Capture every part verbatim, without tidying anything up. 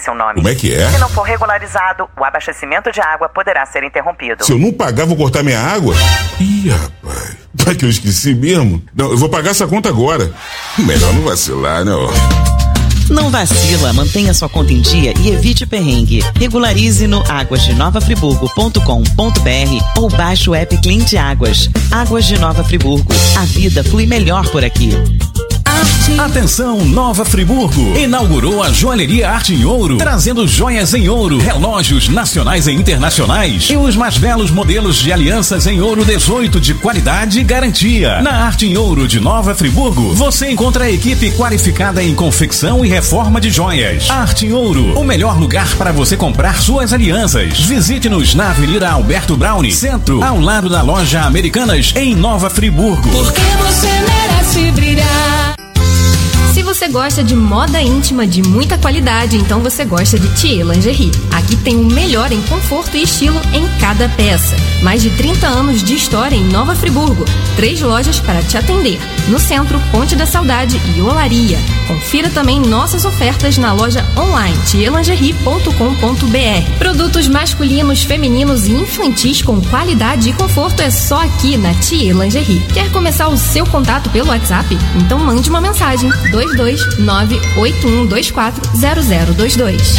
seu nome. Como é que é? Se não for regularizado, o abastecimento de água poderá ser interrompido. Se eu não pagar, vou cortar minha água? Ih, rapaz, vai que eu esqueci mesmo? Não, eu vou pagar essa conta agora. Melhor não vacilar, não. Não vacila, mantenha sua conta em dia e evite perrengue. Regularize no águas de nova friburgo ponto com ponto br ou baixe o app Cliente Águas. Águas de Nova Friburgo. A vida flui melhor por aqui. Atenção, Nova Friburgo inaugurou a Joalheria Arte em Ouro, trazendo joias em ouro, relógios nacionais e internacionais e os mais belos modelos de alianças em ouro dezoito de qualidade e garantia. Na Arte em Ouro de Nova Friburgo, você encontra a equipe qualificada em confecção e reforma de joias. Arte em Ouro, o melhor lugar para você comprar suas alianças. Visite-nos na Avenida Alberto Browne, Centro, ao lado da Loja Americanas, em Nova Friburgo. Porque você merece brilhar. Se você gosta de moda íntima de muita qualidade, então você gosta de Thier Lingerie. Aqui tem o melhor em conforto e estilo em cada peça. Mais de trinta anos de história em Nova Friburgo. Três lojas para te atender. No centro, Ponte da Saudade e Olaria. Confira também nossas ofertas na loja online thier lingerie ponto com ponto br. Produtos masculinos, femininos e infantis com qualidade e conforto é só aqui na Thier Lingerie. Quer começar o seu contato pelo WhatsApp? Então mande uma mensagem. dois dois nove oito um dois quatro zero zero dois dois.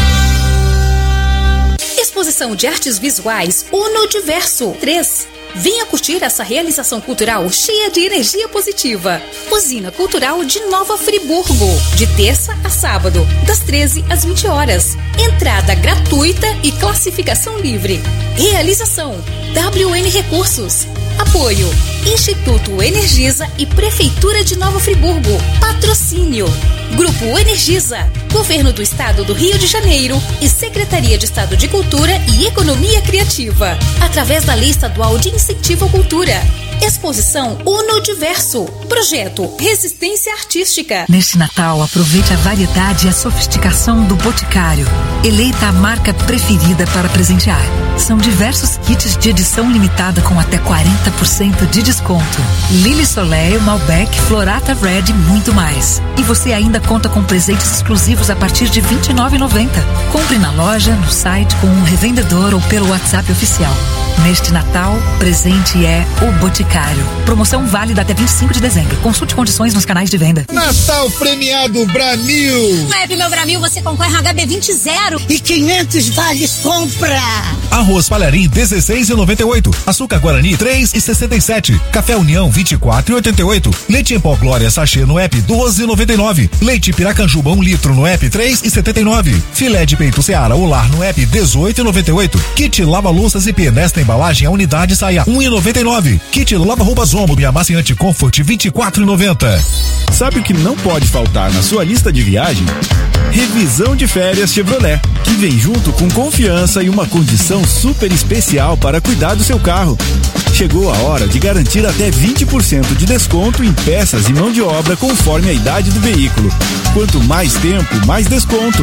Exposição de artes visuais Uno Diverso três. Venha curtir essa realização cultural cheia de energia positiva. Usina Cultural de Nova Friburgo, de terça a sábado, das treze às vinte horas. Entrada gratuita e classificação livre. Realização W N Recursos. Apoio Instituto Energisa e Prefeitura de Nova Friburgo. Patrocínio Grupo Energisa, Governo do Estado do Rio de Janeiro e Secretaria de Estado de Cultura e Economia Criativa, através da Lei Estadual de Incentivo à Cultura. Exposição Uno Diverso. Projeto Resistência Artística. Neste Natal, aproveite a variedade e a sofisticação do Boticário. Eleita a marca preferida para presentear. São diversos kits de edição limitada com até quarenta por cento de desconto. Lily Soleil, Malbec, Florata Red e muito mais. E você ainda conta com presentes exclusivos a partir de vinte e nove reais e noventa centavos. Compre na loja, no site, com um revendedor ou pelo WhatsApp oficial. Neste Natal, presente é o Boticário. Promoção válida até vinte e cinco de dezembro. Consulte condições nos canais de venda. Natal premiado Bramil. No app Meu Bramil você concorre a H B vinte zero e quinhentos vales compra. Arroz Palharim dezesseis e noventa e oito. Açúcar Guarani três e sessenta e sete. Café União vinte e quatro e oitenta e oito. Leite em pó Glória sachê no app doze e noventa e nove. Leite Piracanjuba um litro no app três e setenta e nove. Filé de peito Seara Olar no app dezoito e noventa e oito. Kit lava louças e pia nesta embalagem a unidade saia um e noventa e nove. Kit lava roupas Omo e amaciante Comfort vinte e quatro e noventa. Sabe o que não pode faltar na sua lista de viagem? Revisão de férias Chevrolet, que vem junto com confiança e uma condição super especial para cuidar do seu carro. Chegou a hora de garantir até vinte por cento de desconto em peças e mão de obra conforme a idade do veículo. Quanto mais tempo, mais desconto.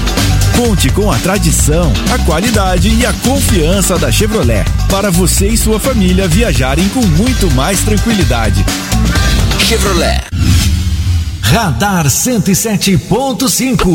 Conte com a tradição, a qualidade e a confiança da Chevrolet para você e sua família viajarem com muito mais tranquilidade. Chevrolet. Radar cento e sete ponto cinco.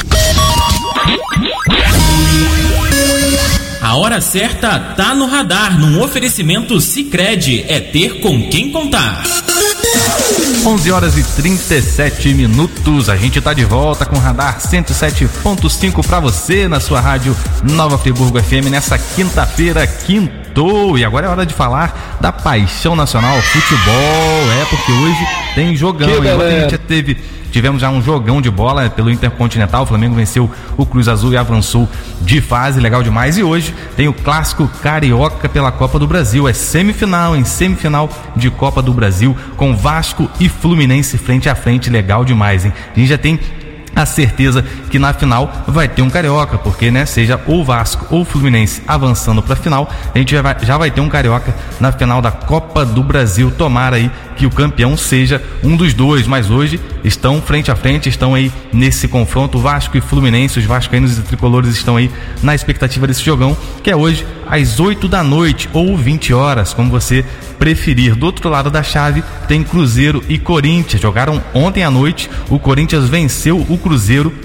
A hora certa tá no radar, num oferecimento Sicredi, é ter com quem contar. onze horas e trinta e sete minutos, a gente tá de volta com o Radar cento e sete ponto cinco pra você na sua rádio Nova Friburgo F M nessa quinta-feira, quintou. E agora é hora de falar da paixão nacional, futebol. É, porque hoje tem jogão. E ontem a gente teve, tivemos já um jogão de bola pelo Intercontinental. O Flamengo venceu o Cruz Azul e avançou de fase, legal demais. E hoje tem o clássico carioca pela Copa do Brasil. É semifinal, em semifinal de Copa do Brasil, com Vasco e Fluminense frente a frente, legal demais, hein? A gente já tem a certeza que na final vai ter um carioca, porque, né, seja ou Vasco ou Fluminense avançando para a final, a gente já vai, já vai ter um carioca na final da Copa do Brasil. Tomara aí que o campeão seja um dos dois, mas hoje estão frente a frente, estão aí nesse confronto, Vasco e Fluminense. Os vascaínos e tricolores estão aí na expectativa desse jogão, que é hoje às oito da noite ou vinte horas, como você preferir. Do outro lado da chave tem Cruzeiro e Corinthians. Jogaram ontem à noite, o Corinthians venceu o Cruzeiro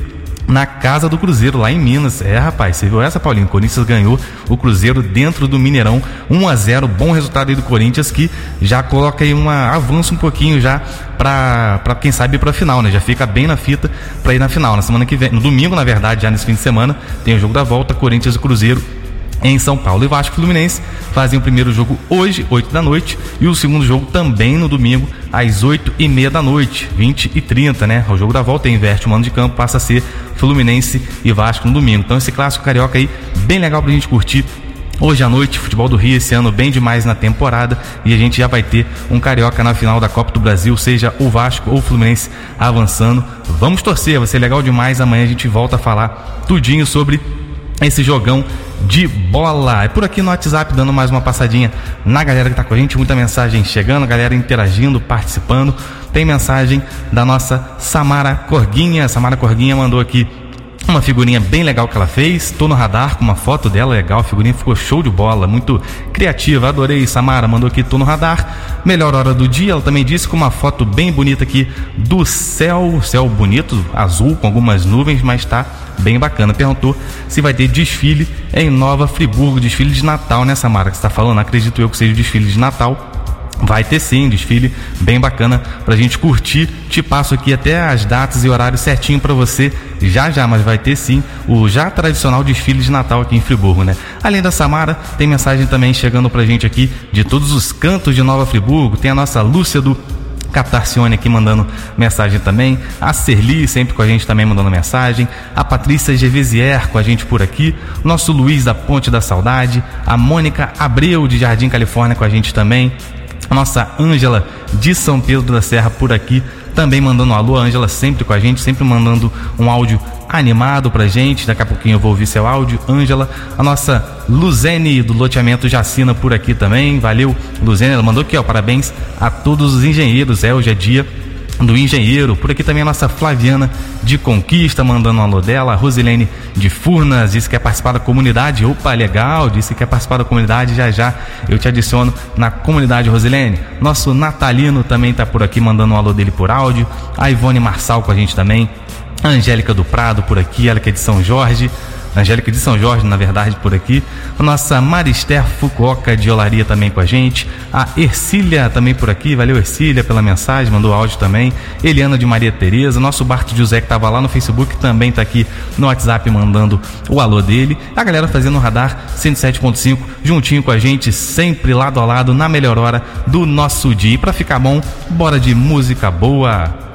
na casa do Cruzeiro, lá em Minas. É, rapaz, você viu essa, Paulinho? O Corinthians ganhou o Cruzeiro dentro do Mineirão, um a zero, bom resultado aí do Corinthians, que já coloca aí uma, avança um pouquinho já pra, pra quem sabe ir pra final, né? Já fica bem na fita pra ir na final, na semana que vem, no domingo, na verdade, já nesse fim de semana, tem o jogo da volta, Corinthians e Cruzeiro em São Paulo. E Vasco e Fluminense fazem o primeiro jogo hoje, oito da noite, e o segundo jogo também no domingo, às oito e meia da noite, vinte e trinta, né? O jogo da volta inverte o mando de campo, passa a ser Fluminense e Vasco no domingo. Então esse clássico carioca aí, bem legal pra gente curtir hoje à noite. Futebol do Rio esse ano bem demais na temporada, e a gente já vai ter um carioca na final da Copa do Brasil, seja o Vasco ou o Fluminense avançando. Vamos torcer, vai ser legal demais. Amanhã a gente volta a falar tudinho sobre esse jogão de bola. É por aqui no WhatsApp, dando mais uma passadinha na galera que tá com a gente, muita mensagem chegando, galera interagindo, participando. Tem mensagem da nossa Samara Corguinha. Samara Corguinha mandou aqui uma figurinha bem legal que ela fez. Tô no radar com uma foto dela, legal, a figurinha ficou show de bola, muito criativa, adorei. Samara mandou aqui, tô no radar, melhor hora do dia. Ela também disse com uma foto bem bonita aqui do céu, céu bonito, azul com algumas nuvens, mas tá bem bacana. Perguntou se vai ter desfile em Nova Friburgo, desfile de Natal, né, Samara, que você tá falando? Acredito eu que seja o desfile de Natal. Vai ter sim, desfile bem bacana pra gente curtir. Te passo aqui até as datas e horários certinho pra você já já, mas vai ter sim o já tradicional desfile de Natal aqui em Friburgo, né? Além da Samara, tem mensagem também chegando pra gente aqui de todos os cantos de Nova Friburgo. Tem a nossa Lúcia do Captarcione aqui mandando mensagem também, a Serli sempre com a gente também mandando mensagem, a Patrícia Gevesier com a gente por aqui, nosso Luiz da Ponte da Saudade, a Mônica Abreu de Jardim Califórnia com a gente também, a nossa Ângela de São Pedro da Serra por aqui também mandando um alô. A Ângela sempre com a gente, sempre mandando um áudio animado pra gente. Daqui a pouquinho eu vou ouvir seu áudio, Ângela. A nossa Luzene do loteamento Jacina por aqui também, valeu Luzene, ela mandou aqui, ó, parabéns a todos os engenheiros, é, hoje é dia do engenheiro. Por aqui também a nossa Flaviana de Conquista mandando um alô dela, a Rosilene de Furnas disse que quer participar da comunidade. Opa, legal, disse que quer participar da comunidade, já já eu te adiciono na comunidade, Rosilene. Nosso Natalino também tá por aqui mandando um alô dele por áudio, a Ivone Marçal com a gente também, a Angélica do Prado por aqui, ela que é de São Jorge, Angélica de São Jorge, na verdade, por aqui. A nossa Marister Fukuoka de Olaria também com a gente. A Ercília também por aqui. Valeu, Ercília, pela mensagem, mandou áudio também. Eliana de Maria Tereza. Nosso Barto José, que estava lá no Facebook, também está aqui no WhatsApp mandando o alô dele. A galera fazendo o Radar cento e sete ponto cinco, juntinho com a gente, sempre lado a lado, na melhor hora do nosso dia. E pra ficar bom, bora de música boa.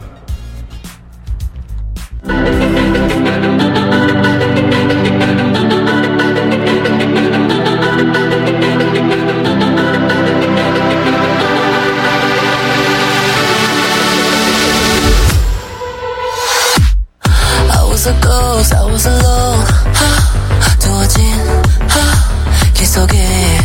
I was alone. 두어진 길 속에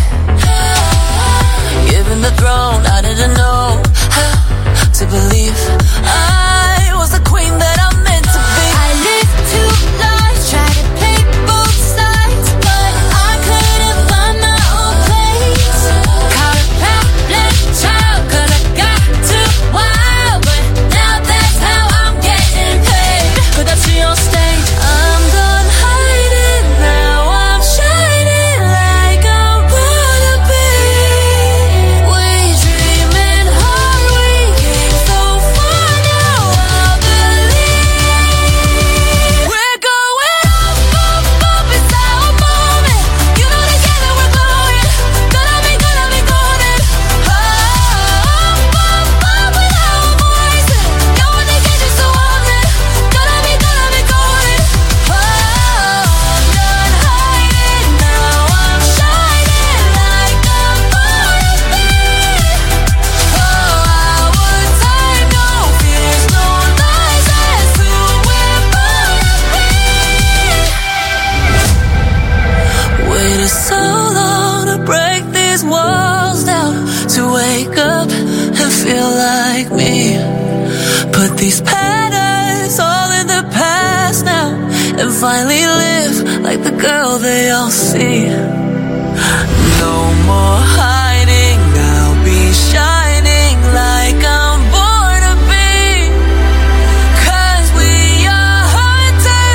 given the throne, I didn't know how to believe I was the queen that I'm meant to be. I lived two lives, tried to play both sides, but I couldn't find my own place. Caught a problem child, cause I got too wild, but now that's how I'm getting paid. 끝없이 on stage, I'm done hiding, now I'm shining like I wanna be. We dreaming hard, we came so far, now I believe. We're going up, up, up, it's our moment. You know together we're glowing, gonna be, gonna be golden. Up, up, up with our voices, going to get you so often, gonna be, gonna be golden. Oh, I'm done hiding, now I'm shining like I wanna be. Oh, our time, no fears, no lies, that's who we're born to be. Waited so long to break these walls down, to wake up and feel like me. Put these patterns all in the past now, and finally live like the girl they all see. No more hiding, I'll be shining like I'm born to be. 'Cause we are hunted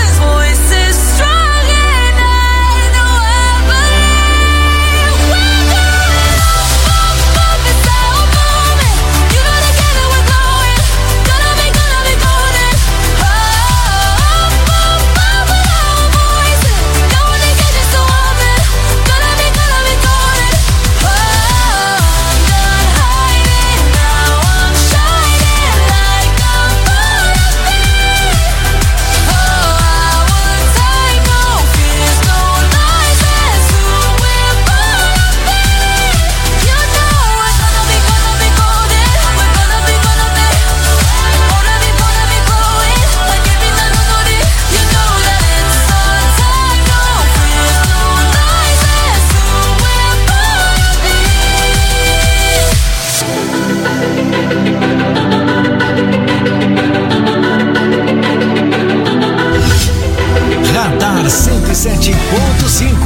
cento e sete ponto cinco.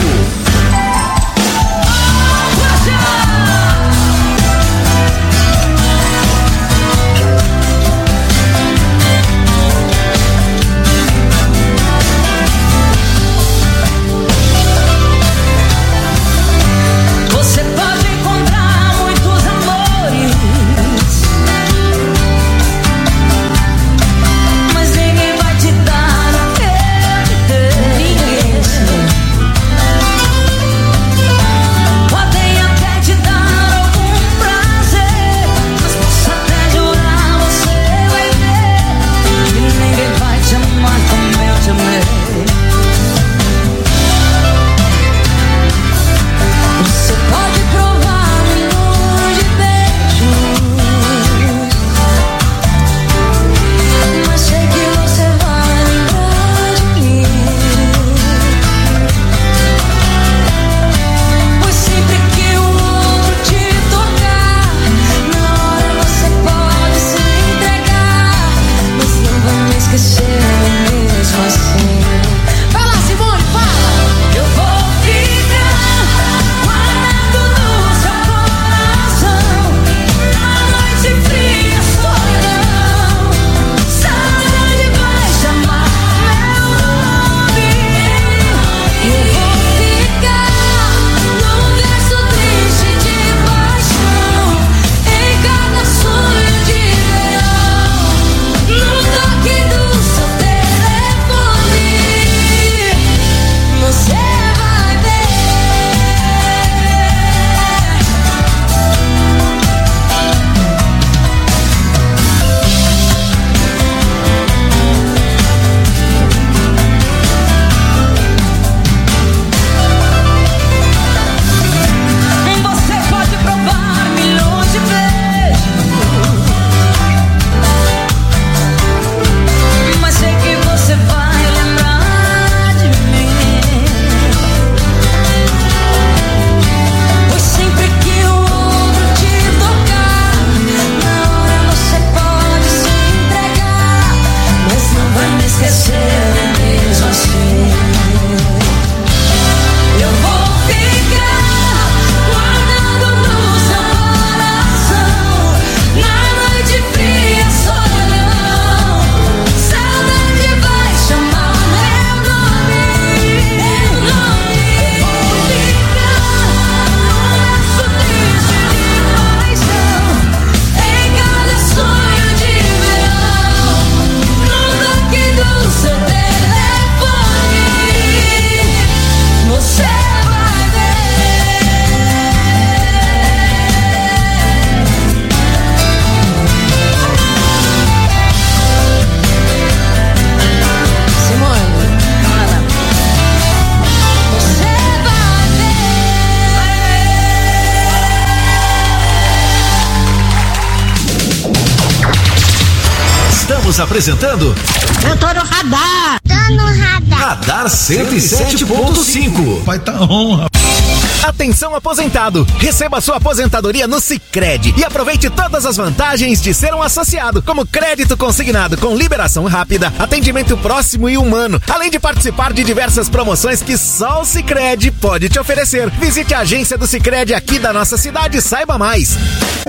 Estamos apresentando. Eu tô no radar. Tô no radar. Radar cento e sete ponto cinco. Pai tá honra. Atenção aposentado, receba sua aposentadoria no Sicredi e aproveite todas as vantagens de ser um associado, como crédito consignado com liberação rápida, atendimento próximo e humano, além de participar de diversas promoções que só o Sicredi pode te oferecer. Visite a agência do Sicredi aqui da nossa cidade e saiba mais.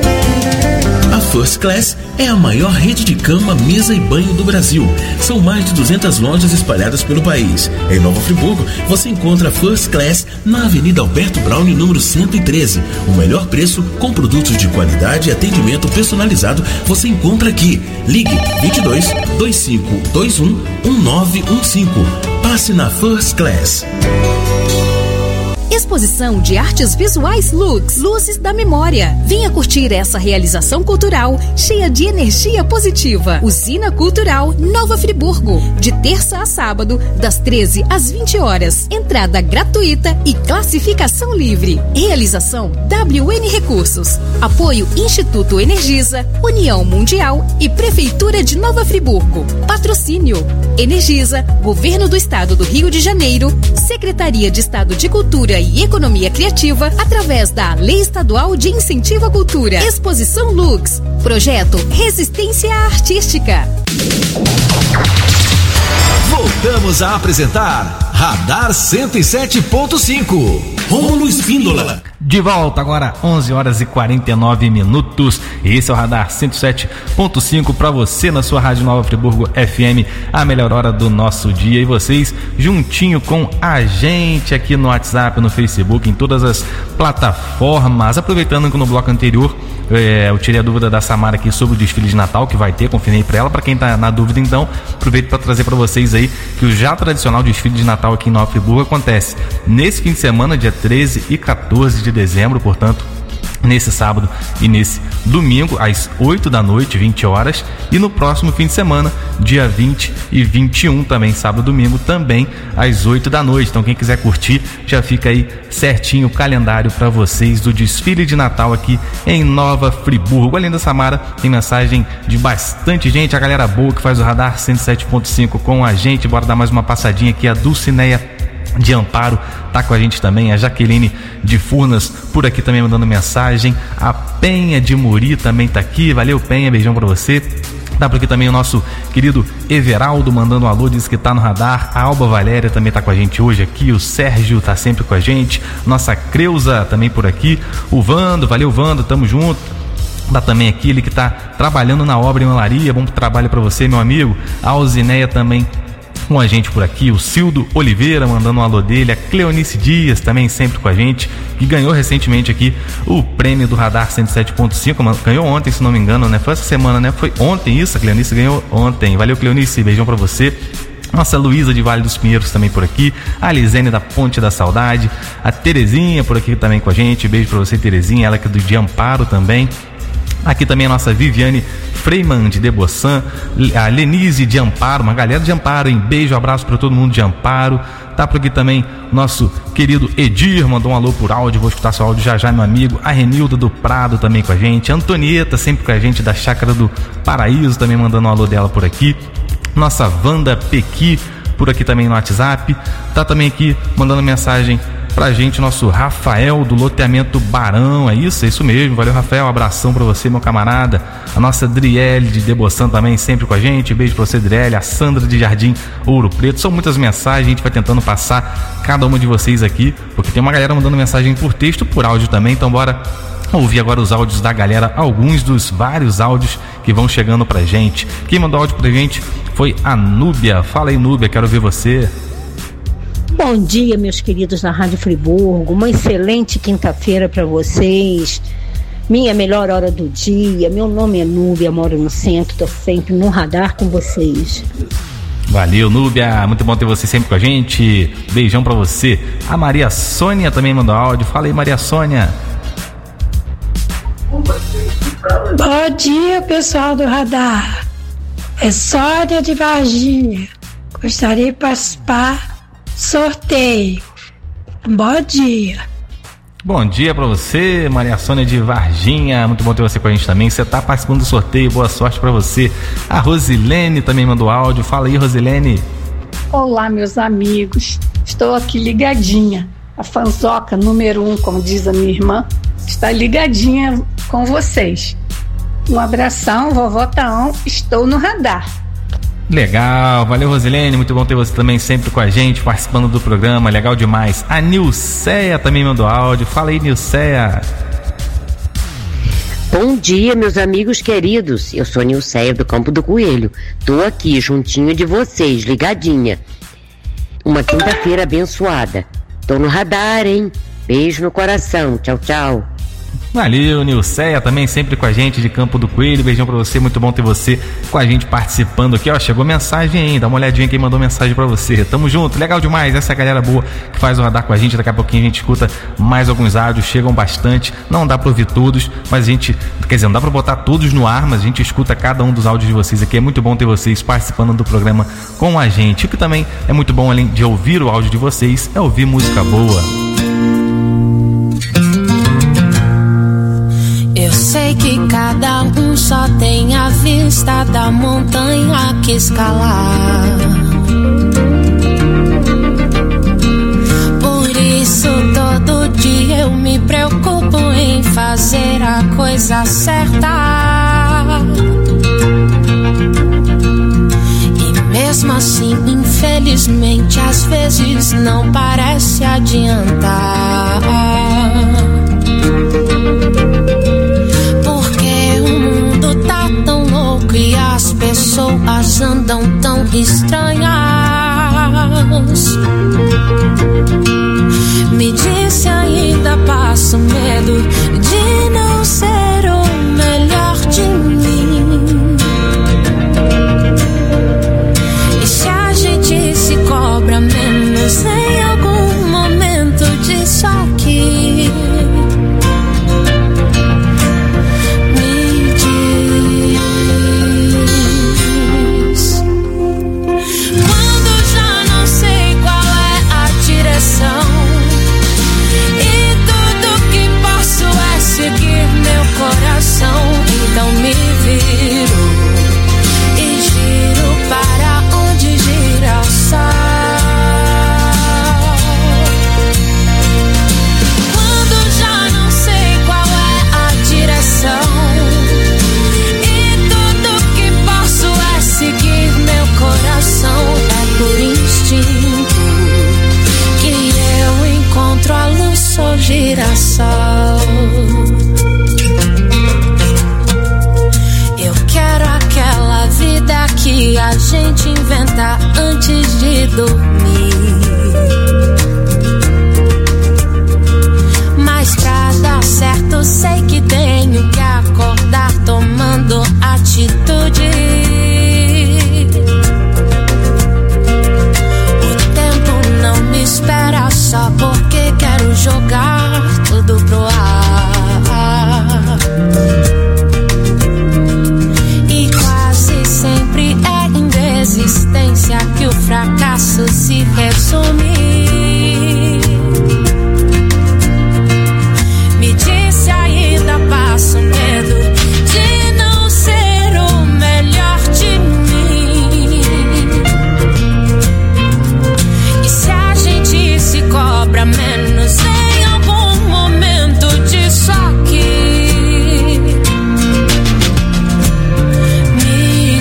A First Class é a maior rede de cama, mesa e banho do Brasil. São mais de duzentas lojas espalhadas pelo país. Em Nova Friburgo, você encontra a First Class na Avenida Alberto Braune, número cento e treze. O melhor preço, com produtos de qualidade e atendimento personalizado, você encontra aqui. Ligue vinte e dois, vinte e cinco, vinte e um, dezenove quinze. Passe na First Class. Exposição de artes visuais Lux, Luzes da Memória. Venha curtir essa realização cultural cheia de energia positiva. Usina Cultural Nova Friburgo, de terça a sábado, das treze às vinte horas. Entrada gratuita e classificação livre. Realização W N Recursos. Apoio Instituto Energisa, União Mundial e Prefeitura de Nova Friburgo. Patrocínio Energisa, Governo do Estado do Rio de Janeiro, Secretaria de Estado de Cultura e Economia Criativa, através da Lei Estadual de Incentivo à Cultura. Exposição Lux, projeto Resistência Artística. Voltamos a apresentar Radar cento e sete ponto cinco. Rômulo Espíndola. De volta agora, onze horas e quarenta e nove minutos. Esse é o Radar cento e sete ponto cinco para você na sua Rádio Nova Friburgo F M, a melhor hora do nosso dia. E vocês juntinho com a gente aqui no WhatsApp, no Facebook, em todas as plataformas. Aproveitando que no bloco anterior é, eu tirei a dúvida da Samara aqui sobre o desfile de Natal que vai ter, confirmei para ela. Para quem tá na dúvida, então, aproveito para trazer para vocês aí que o já tradicional desfile de Natal aqui em Nova Friburgo acontece nesse fim de semana, dia treze e quatorze de dezembro, portanto, nesse sábado e nesse domingo, às oito da noite, vinte horas, e no próximo fim de semana, dia vinte e vinte e um, também sábado e domingo, também às oito da noite. Então, quem quiser curtir, já fica aí certinho o calendário para vocês do desfile de Natal aqui em Nova Friburgo. Além da Samara, tem mensagem de bastante gente, a galera boa que faz o Radar cento e sete ponto cinco com a gente. Bora dar mais uma passadinha aqui. A Dulcineia de Amparo tá com a gente também, a Jaqueline de Furnas por aqui também mandando mensagem, a Penha de Muri também tá aqui, valeu Penha, beijão pra você. Tá por aqui também o nosso querido Everaldo mandando um alô, diz que tá no radar. A Alba Valéria também tá com a gente hoje aqui, o Sérgio tá sempre com a gente, nossa Creuza também por aqui, o Vando, valeu Vando, tamo junto. Dá também aqui ele que tá trabalhando na obra em Olaria, bom trabalho pra você, meu amigo. A Alzineia também com a gente por aqui, o Cildo Oliveira mandando um alô dele, a Cleonice Dias também sempre com a gente, que ganhou recentemente aqui o prêmio do Radar cento e sete ponto cinco, ganhou ontem, se não me engano, né? Foi essa semana, né? Foi ontem isso, a Cleonice ganhou ontem. Valeu, Cleonice, beijão pra você. Nossa Luísa de Vale dos Pinheiros também por aqui, a Lisene da Ponte da Saudade, a Terezinha por aqui também com a gente, beijo pra você, Terezinha, ela que é do de Amparo também. Aqui também a nossa Viviane Freiman de Debossan, a Lenise de Amparo, uma galera de Amparo, hein? Beijo, abraço para todo mundo de Amparo. Tá por aqui também nosso querido Edir, mandou um alô por áudio, vou escutar seu áudio já já, meu amigo. A Renilda do Prado também com a gente, a Antonieta sempre com a gente da Chácara do Paraíso, também mandando um alô dela por aqui. Nossa Wanda Pequi por aqui também no WhatsApp, tá também aqui mandando mensagem pra gente, nosso Rafael do loteamento Barão, é isso? É isso mesmo, valeu Rafael, um abração pra você, meu camarada. A nossa Driele de Debossan também sempre com a gente, beijo pra você, Driele. A Sandra de Jardim Ouro Preto, são muitas mensagens, a gente vai tentando passar cada uma de vocês aqui, porque tem uma galera mandando mensagem por texto, por áudio também, então bora ouvir agora os áudios da galera, alguns dos vários áudios que vão chegando pra gente. Quem mandou áudio pra gente foi a Núbia. Fala aí, Núbia, quero ver você. Bom dia, meus queridos da Rádio Friburgo, uma excelente quinta-feira para vocês, minha melhor hora do dia. Meu nome é Núbia, moro no centro, tô sempre no radar com vocês. Valeu, Núbia, muito bom ter você sempre com a gente, beijão pra você. A Maria Sônia também mandou áudio, fala aí, Maria Sônia. Bom dia, pessoal do radar, é Sônia de Varginha, gostaria de participar sorteio. Bom dia. Bom dia pra você, Maria Sônia de Varginha, muito bom ter você com a gente também. Você tá participando do sorteio, boa sorte pra você. A Rosilene também mandou áudio, fala aí, Rosilene. Olá, meus amigos, estou aqui ligadinha, a fanzoca número um, como diz a minha irmã, está ligadinha com vocês. Um abração, vovó Taão, estou no radar. Legal, valeu Rosilene, muito bom ter você também sempre com a gente, participando do programa, legal demais. A Nilceia também mandou áudio, fala aí, Nilceia. Bom dia, meus amigos queridos, eu sou a Nilceia do Campo do Coelho, tô aqui juntinho de vocês, ligadinha. Uma quinta-feira abençoada, tô no radar, hein? Beijo no coração, tchau, tchau. Valeu, Nilceia, também sempre com a gente de Campo do Coelho, beijão pra você, muito bom ter você com a gente participando aqui, ó, chegou mensagem aí, dá uma olhadinha quem mandou mensagem pra você, tamo junto, legal demais, essa é a galera boa que faz o radar com a gente, daqui a pouquinho a gente escuta mais alguns áudios, chegam bastante, não dá pra ouvir todos, mas a gente, quer dizer, não dá pra botar todos no ar, mas a gente escuta cada um dos áudios de vocês aqui, é muito bom ter vocês participando do programa com a gente, o que também é muito bom, além de ouvir o áudio de vocês, é ouvir música boa. Eu sei que cada um só tem a vista da montanha que escalar. Por isso todo dia eu me preocupo em fazer a coisa certa. E mesmo assim infelizmente às vezes não parece adiantar. Porque o mundo tá tão louco e as pessoas andam tão estranhas. Me disse ainda passo medo de não ser o melhor de mim. E se a gente se cobra menos em algum momento disso aqui, me diz. Quando já não sei qual é a direção e tudo que posso é seguir meu coração, então me viro e giro para onde gira o sol. Quando já não sei qual é a direção e tudo que posso é seguir meu coração, é por instinto que eu encontro a luz, sou girassol. Eu quero aquela vida que a gente inventa antes de dormir. Mas pra dar certo sei que tenho que acordar tomando atitude. O tempo não me espera só porque quero jogar tudo pro ar. E quase sempre é em desistência que o fracasso se resume. Me disse ainda passo medo de não ser o melhor de mim. E se a gente se cobra menos em algum momento disso aqui, me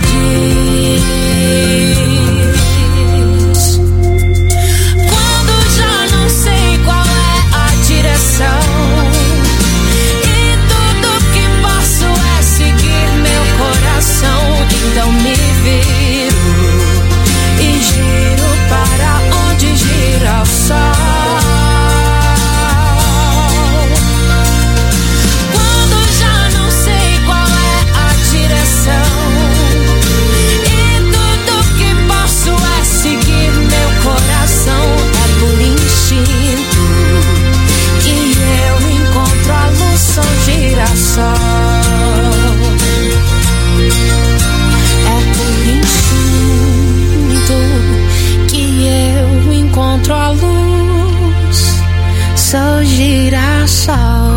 diz. Quando já não sei qual é a direção e tudo que posso é seguir meu coração, então me viro e giro para onde gira o sol. Quando já não sei qual é a direção e tudo que posso é seguir meu coração, é por instinto que eu encontro a luz, sou girassol. É por instinto que eu encontro a luz, sou girassol.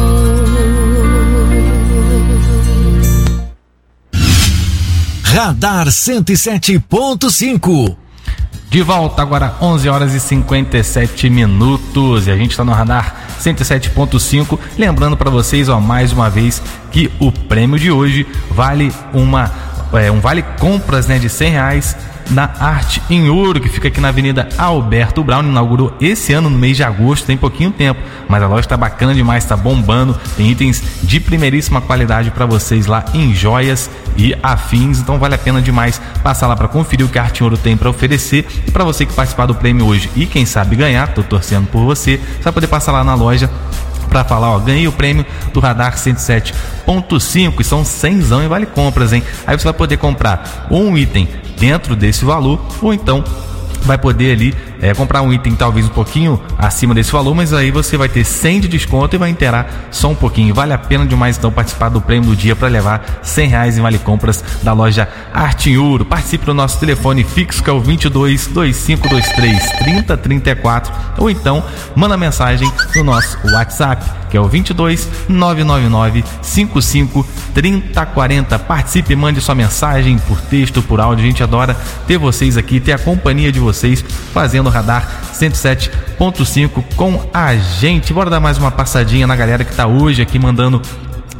Radar cento e sete ponto cinco. De volta agora, onze horas e cinquenta e sete minutos, e a gente está no Radar cento e sete ponto cinco. Lembrando para vocês, ó, mais uma vez, que o prêmio de hoje vale uma é, um vale compras, né, de cem reais na Arte em Ouro, que fica aqui na Avenida Alberto Brown. Inaugurou esse ano no mês de agosto, tem pouquinho tempo, mas a loja tá bacana demais, tá bombando, tem itens de primeiríssima qualidade para vocês lá em joias e afins, então vale a pena demais passar lá para conferir o que a Arte em Ouro tem para oferecer. E para você que participar do prêmio hoje e quem sabe ganhar, tô torcendo por você, você vai poder passar lá na loja para falar, ó, ganhei o prêmio do Radar cento e sete ponto cinco, e são cenzão e vale compras, hein? Aí você vai poder comprar um item dentro desse valor, ou então vai poder ali é, comprar um item talvez um pouquinho acima desse valor, mas aí você vai ter cem de desconto e vai inteirar só um pouquinho. Vale a pena demais então participar do prêmio do dia para levar cem reais em vale compras da loja Arte em Ouro. Participe do nosso telefone fixo, que é o vinte e dois, vinte e cinco vinte e três, trinta, trinta e quatro, ou então manda mensagem no nosso WhatsApp, que é o vinte e dois, nove nove nove, cinco cinco, trinta, quarenta. Participe, mande sua mensagem por texto, por áudio. A gente adora ter vocês aqui, ter a companhia de vocês fazendo Radar cento e sete ponto cinco com a gente. Bora dar mais uma passadinha na galera que tá hoje aqui mandando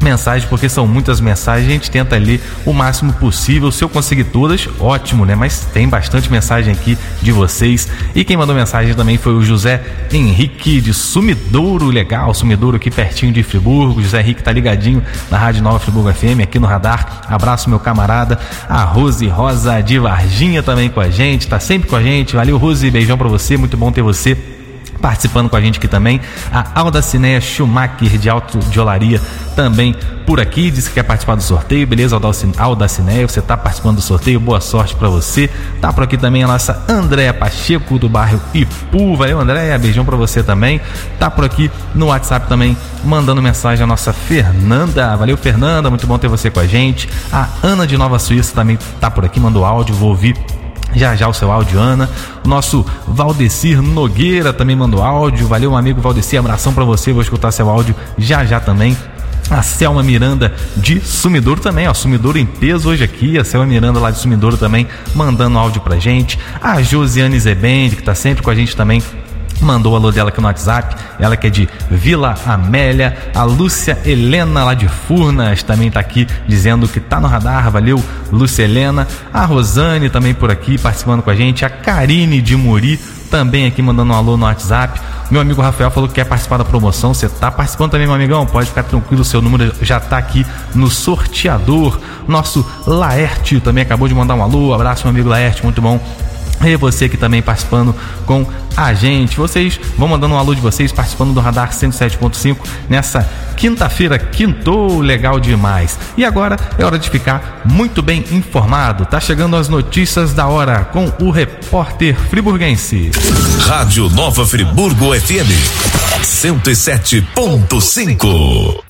mensagens, porque são muitas mensagens, a gente tenta ler o máximo possível. Se eu conseguir todas, ótimo, né? Mas tem bastante mensagem aqui de vocês. E quem mandou mensagem também foi o José Henrique de Sumidouro, legal, Sumidouro aqui pertinho de Friburgo. José Henrique tá ligadinho na Rádio Nova Friburgo F M, aqui no radar. Abraço, meu camarada. A Rose Rosa de Varginha também com a gente, tá sempre com a gente. Valeu, Rose, beijão pra você, muito bom ter você participando com a gente aqui também. A Aldacineia Schumacher de Alto de Olaria também por aqui, disse que quer participar do sorteio. Beleza, Aldacineia, você tá participando do sorteio, boa sorte pra você. Tá por aqui também a nossa Andréa Pacheco do bairro Ipu. Valeu, Andréa, beijão pra você também. Tá por aqui no WhatsApp também mandando mensagem a nossa Fernanda. Valeu, Fernanda, muito bom ter você com a gente. A Ana de Nova Suíça também tá por aqui, mandou áudio, vou ouvir já já o seu áudio, Ana. O nosso Valdecir Nogueira também mandou áudio. Valeu, meu amigo Valdecir, abração pra você, vou escutar seu áudio já já também. A Selma Miranda de Sumidouro também, ó, Sumidouro em peso hoje aqui. A Selma Miranda lá de Sumidouro também mandando áudio pra gente. A Josiane Zebende, que tá sempre com a gente também, mandou o alô dela aqui no WhatsApp, ela que é de Vila Amélia. A Lúcia Helena lá de Furnas também tá aqui dizendo que tá no radar, valeu, Lúcia Helena. A Rosane também por aqui participando com a gente. A Karine de Muri também aqui mandando um alô no WhatsApp. Meu amigo Rafael falou que quer participar da promoção. Você tá participando também, meu amigão? Pode ficar tranquilo, seu número já tá aqui no sorteador. Nosso Laerte também acabou de mandar um alô. Abraço, meu amigo Laerte, muito bom. E você aqui também participando com a gente. Vocês vão mandando um alô de vocês, participando do Radar cento e sete ponto cinco nessa quinta-feira. Quintou, legal demais. E agora é hora de ficar muito bem informado. Tá chegando as notícias da hora com o repórter friburguense. Rádio Nova Friburgo F M cento e sete ponto cinco.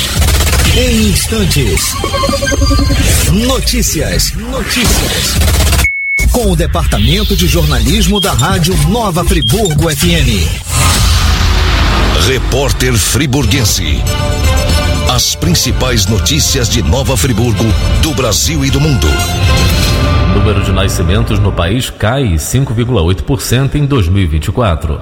Em instantes, notícias, notícias. Com o Departamento de Jornalismo da Rádio Nova Friburgo F M. Repórter Friburguense. As principais notícias de Nova Friburgo, do Brasil e do mundo. O número de nascimentos no país cai cinco vírgula oito por cento em dois mil e vinte e quatro.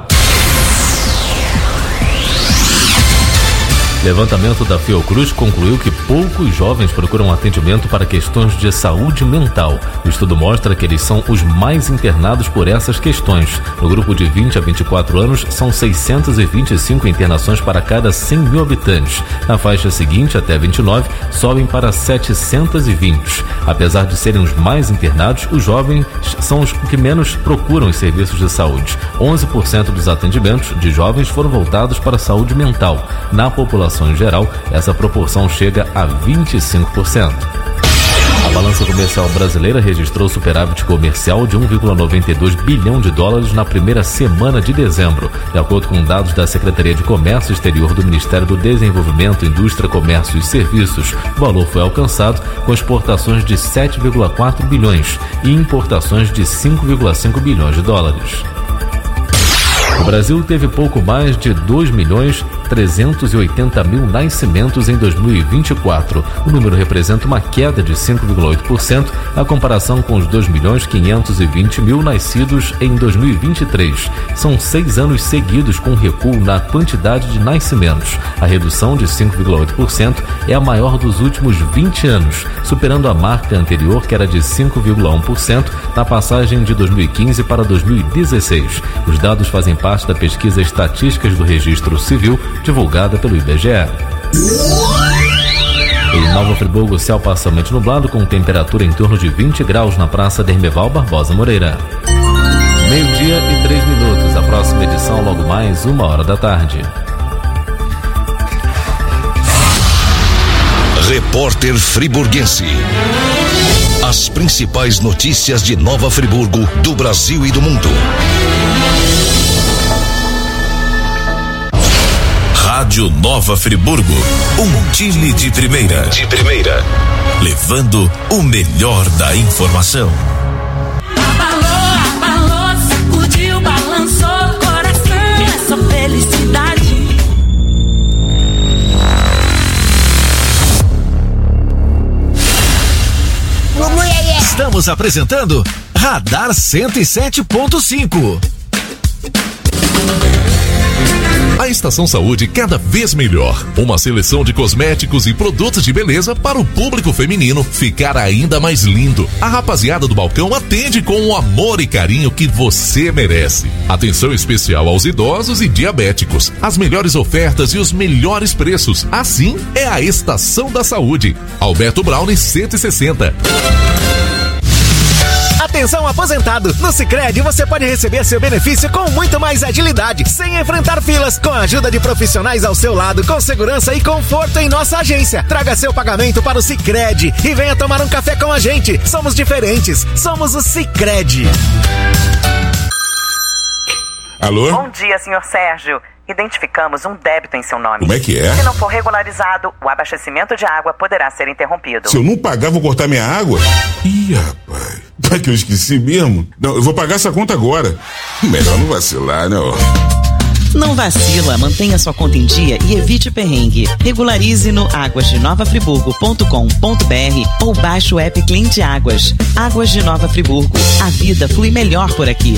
Levantamento da Fiocruz concluiu que poucos jovens procuram atendimento para questões de saúde mental. O estudo mostra que eles são os mais internados por essas questões. No grupo de vinte a vinte e quatro anos, são seiscentas e vinte e cinco internações para cada cem mil habitantes. Na faixa seguinte, até vinte e nove, sobem para setecentas e vinte. Apesar de serem os mais internados, os jovens são os que menos procuram os serviços de saúde. onze por cento dos atendimentos de jovens foram voltados para a saúde mental. Na população em geral, essa proporção chega a vinte e cinco por cento. A balança comercial brasileira registrou superávit comercial de um vírgula noventa e dois bilhão de dólares na primeira semana de dezembro. De acordo com dados da Secretaria de Comércio Exterior do Ministério do Desenvolvimento, Indústria, Comércio e Serviços, o valor foi alcançado com exportações de sete vírgula quatro bilhões e importações de cinco vírgula cinco bilhões de dólares. O Brasil teve pouco mais de dois milhões trezentos e oitenta mil nascimentos em dois mil e vinte e quatro. O número representa uma queda de cinco vírgula oito por cento na comparação com os dois milhões quinhentos e vinte mil nascidos em dois mil e vinte e três. São seis anos seguidos com recuo na quantidade de nascimentos. A redução de cinco vírgula oito por cento é a maior dos últimos vinte anos, superando a marca anterior, que era de cinco vírgula um por cento na passagem de dois mil e quinze para dois mil e dezesseis. Os dados fazem parte da pesquisa Estatísticas do Registro Civil, divulgada pelo I B G E. Em Nova Friburgo, céu parcialmente nublado, com temperatura em torno de vinte graus na Praça Dermeval Barbosa Moreira. Meio-dia e três minutos. A próxima edição logo mais uma hora da tarde. Repórter Friburguense. As principais notícias de Nova Friburgo, do Brasil e do mundo. Rádio Nova Friburgo, um time de primeira. De primeira. Levando o melhor da informação. Abalou, abalou, sacudiu, balançou o coração. Essa felicidade. Estamos apresentando Radar cento e sete ponto cinco. A Estação Saúde cada vez melhor. Uma seleção de cosméticos e produtos de beleza para o público feminino ficar ainda mais lindo. A rapaziada do balcão atende com o amor e carinho que você merece. Atenção especial aos idosos e diabéticos. As melhores ofertas e os melhores preços. Assim é a Estação da Saúde. Alberto Browne cento e sessenta. Atenção aposentado, no Sicredi você pode receber seu benefício com muito mais agilidade, sem enfrentar filas, com a ajuda de profissionais ao seu lado, com segurança e conforto em nossa agência. Traga seu pagamento para o Sicredi e venha tomar um café com a gente. Somos diferentes, somos o Sicredi. Alô? Bom dia, senhor Sérgio. Identificamos um débito em seu nome. Como é que é? Se não for regularizado, o abastecimento de água poderá ser interrompido. Se eu não pagar, vou cortar minha água? Ih, rapaz. Vai que eu esqueci mesmo? Não, eu vou pagar essa conta agora. Melhor não vacilar, não. Não vacila, mantenha sua conta em dia e evite perrengue. Regularize no águas de nova friburgo ponto com ponto br ou baixe o app Cliente Águas. Águas de Nova Friburgo. A vida flui melhor por aqui.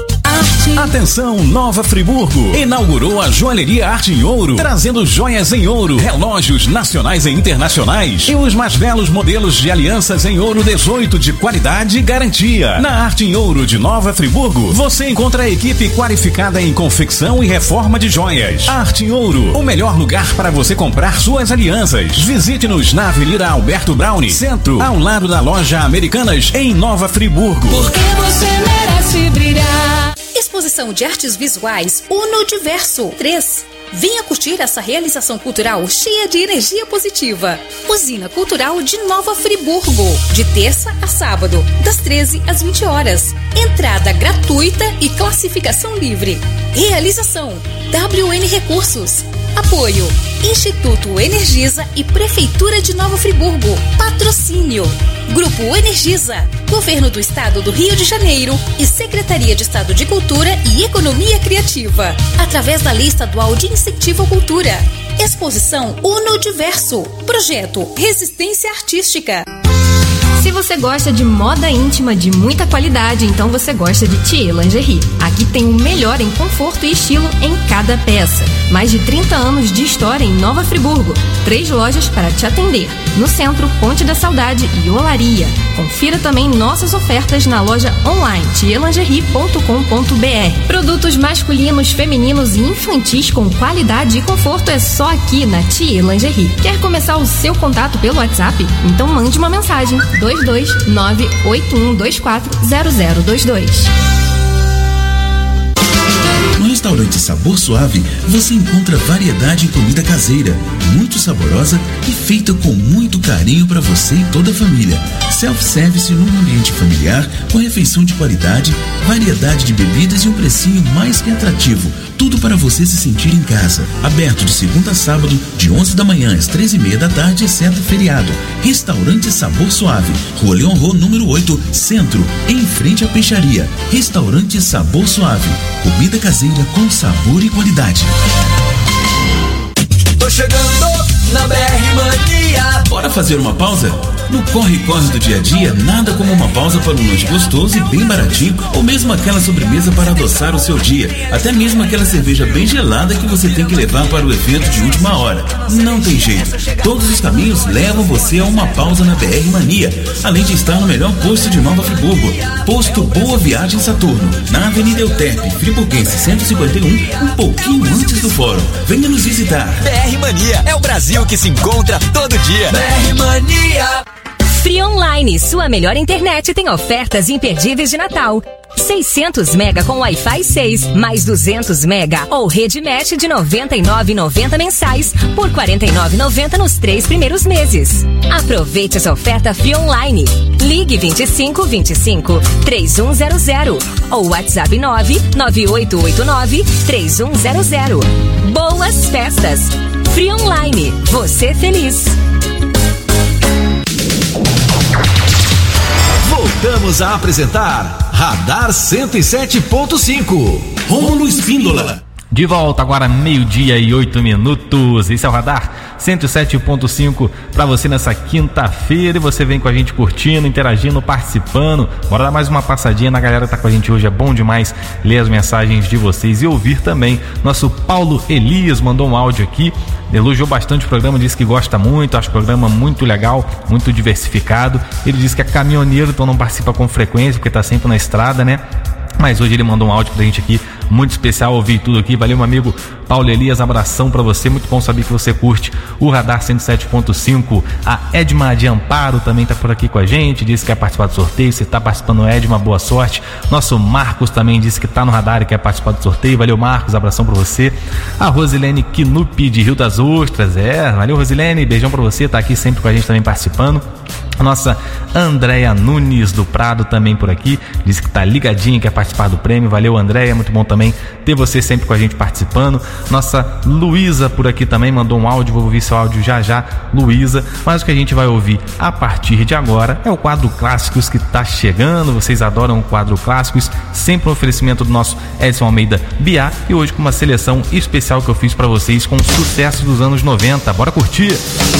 Atenção, Nova Friburgo inaugurou a Joalheria Arte em Ouro, trazendo joias em ouro, relógios nacionais e internacionais e os mais belos modelos de alianças em ouro dezoito de qualidade e garantia. Na Arte em Ouro de Nova Friburgo, você encontra a equipe qualificada em confecção e reforma de joias. Arte em Ouro, o melhor lugar para você comprar suas alianças. Visite-nos na Avenida Alberto Browne, Centro, ao lado da loja Americanas, em Nova Friburgo. Porque você merece brilhar. Exposição de artes visuais Uno Diverso três. Venha curtir essa realização cultural cheia de energia positiva. Usina Cultural de Nova Friburgo, de terça a sábado, das treze às vinte horas. Entrada gratuita e classificação livre. Realização W N Recursos. Apoio Instituto Energisa e Prefeitura de Nova Friburgo. Patrocínio Grupo Energisa, Governo do Estado do Rio de Janeiro e Secretaria de Estado de Cultura e Economia Criativa, através da Lei Estadual de Incentivo à Cultura. Exposição Uno Diverso. Projeto Resistência Artística. Se você gosta de moda íntima de muita qualidade, então você gosta de Thier Lingerie. Aqui tem o melhor em conforto e estilo em cada peça. Mais de trinta anos de história em Nova Friburgo. Três lojas para te atender. No centro, Ponte da Saudade e Olaria. Confira também nossas ofertas na loja online thier lingerie ponto com ponto br. Produtos masculinos, femininos e infantis com qualidade e conforto é só aqui na Thier Lingerie. Quer começar o seu contato pelo WhatsApp? Então mande uma mensagem. dois dois nove oito um dois quatro zero zero dois dois. No restaurante Sabor Suave, você encontra variedade em comida caseira, muito saborosa e feita com muito carinho para você e toda a família. Self-service num ambiente familiar, com refeição de qualidade, variedade de bebidas e um precinho mais que atrativo. Tudo para você se sentir em casa. Aberto de segunda a sábado, de onze da manhã às treze e meia da tarde, exceto feriado. Restaurante Sabor Suave, Rua Leon Rô, número oito, Centro, em frente à peixaria. Restaurante Sabor Suave. Comida caseira com sabor e qualidade. Tô chegando na B R Mania. Bora fazer uma pausa? No corre-corre do dia a dia, nada como uma pausa para um lanche gostoso e bem baratinho, ou mesmo aquela sobremesa para adoçar o seu dia, até mesmo aquela cerveja bem gelada que você tem que levar para o evento de última hora. Não tem jeito, todos os caminhos levam você a uma pausa na B R Mania, além de estar no melhor posto de Nova Friburgo, Posto Boa Viagem Saturno, na Avenida Euterpe, Friburguense cento e cinquenta e um, um pouquinho antes do fórum. Venha nos visitar. B R Mania é o Brasil que se encontra todo dia. B R Mania. Free Online, sua melhor internet, tem ofertas imperdíveis de Natal. seiscentos mega com Wi-Fi seis, mais duzentos mega ou rede mesh de noventa e nove reais e noventa centavos mensais por quarenta e nove reais e noventa centavos nos três primeiros meses. Aproveite essa oferta Free Online. Ligue vinte e cinco, vinte e cinco, trinta e um zero zero ou WhatsApp nove nove oito oito nove, três um zero zero. Boas festas! Free Online, você feliz! Voltamos a apresentar Radar cento e sete ponto cinco. Rômulo Espíndola. De volta agora, meio-dia e oito minutos. Esse é o Radar cento e sete ponto cinco para você nessa quinta-feira. E você vem com a gente curtindo, interagindo, participando. Bora dar mais uma passadinha na galera que tá com a gente hoje. É bom demais ler as mensagens de vocês e ouvir também. Nosso Paulo Elias mandou um áudio aqui. Elogiou bastante o programa, disse que gosta muito, acha o programa muito legal, muito diversificado. Ele disse que é caminhoneiro, então não participa com frequência, porque tá sempre na estrada, né? Mas hoje ele mandou um áudio pra gente aqui, muito especial, ouvi tudo aqui. Valeu, meu amigo Paulo Elias, abração pra você, muito bom saber que você curte o Radar cento e sete ponto cinco. A Edma de Amparo também tá por aqui com a gente, disse que quer participar do sorteio. Você tá participando, Edma, boa sorte. Nosso Marcos também disse que tá no radar e quer participar do sorteio. Valeu, Marcos, abração pra você. A Rosilene Kinupi de Rio das Ostras, é, valeu, Rosilene, beijão pra você, tá aqui sempre com a gente também participando. A nossa Andréia Nunes do Prado também por aqui, disse que tá ligadinha, quer participar do prêmio. Valeu, Andréia, muito bom também ter você sempre com a gente participando. Nossa Luísa por aqui também mandou um áudio, vou ouvir seu áudio já já, Luísa. Mas o que a gente vai ouvir a partir de agora é o quadro Clássicos que tá chegando. Vocês adoram o quadro Clássicos, sempre um oferecimento do nosso Edson Almeida Biá, e hoje com uma seleção especial que eu fiz pra vocês com sucesso dos anos noventa. Bora curtir!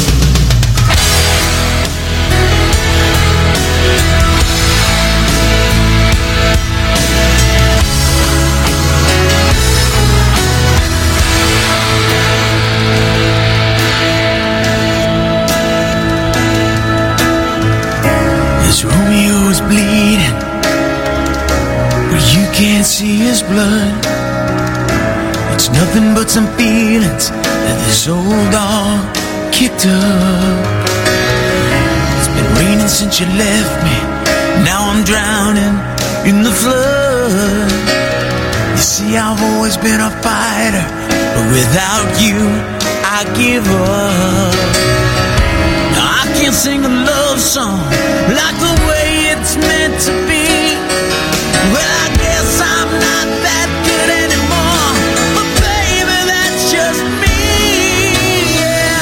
Romeo's bleeding, but you can't see his blood. It's nothing but some feelings that this old dog kicked up. It's been raining since you left me, now I'm drowning in the flood. You see, I've always been a fighter, but without you, I give up. I can't sing a love song like the way it's meant to be. Well, I guess I'm not that good anymore, but baby, that's just me. Yeah,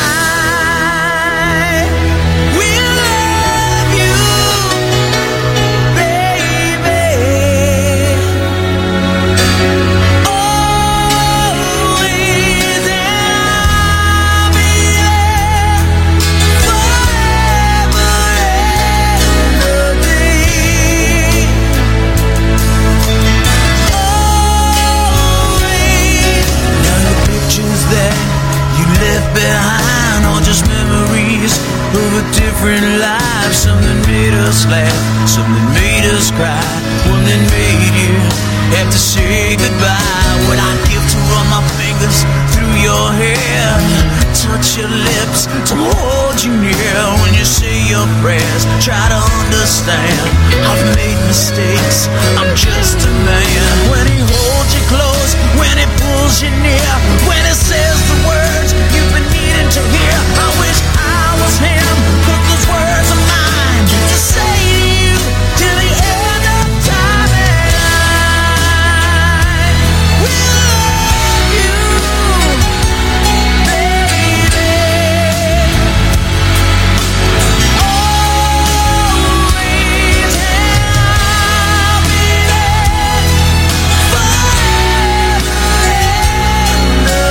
I will love you, baby, always, and I'll be there forever and a day. Always. Now the pictures that you left behind are just memories of a different life. Something made us laugh, something made us cry, one that made you have to say goodbye. What I'd give to run my fingers through your hair, touch your lips, to hold you near when you say your prayers. Try to understand, I've made mistakes, I'm just a man. When he holds you close, when he pulls you near, when he says the words you've been needing to hear, I wish I was him, 'cause those words are mine to say to you till the end of time. And I will love you, baby, always, and I'll be there forever and a